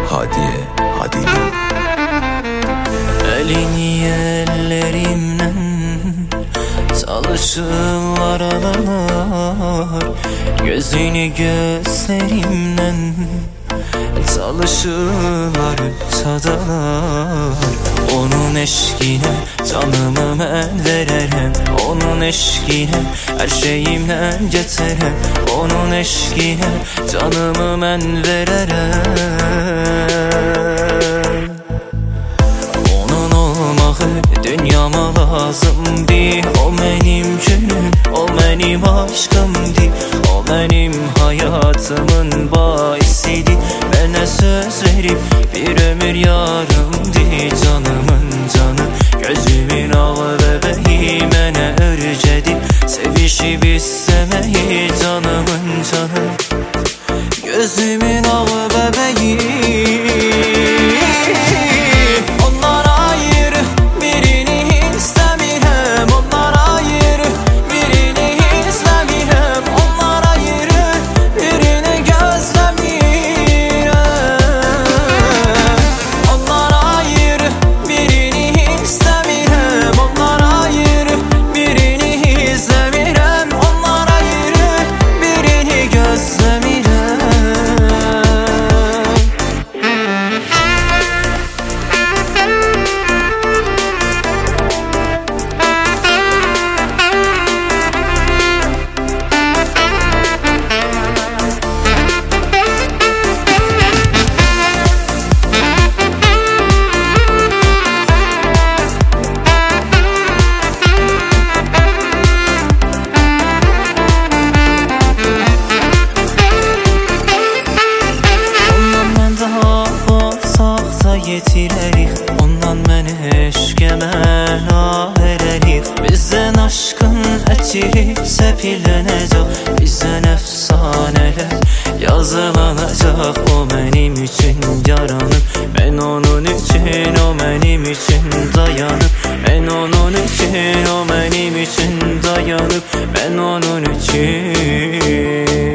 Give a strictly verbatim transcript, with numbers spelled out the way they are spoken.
Hadiye Hadili. Elini ellerimden çalışırlar alalar, gözünü gözlerimden çalışırlar çadalar. Onun eşkine canımı mən verərəm, onun eşkine her şeyimle geçerəm, onun eşkine canımı mən verərəm. Onun olmağı dünyama lazımdı, o benim günüm, o benim aşkımdı, o benim hayatımın baisiydi. Bana söz verip bir ömür yarımdı, canımın canı, gözümün ağı bebeği mənə örcedi. Sevişip istemeyi canımın canı, gözümün ağı bebeği. Yetirərik, ondan məni eşqə məna verərik. Bizdən aşkın ətiri səpilənəcək, bizdən əfsanələr yazılanacaq. O mənim üçün yaranıb, mən onun üçün, o mənim üçün dayanıb. Mən onun üçün, o mənim üçün dayanıb. Mən onun üçün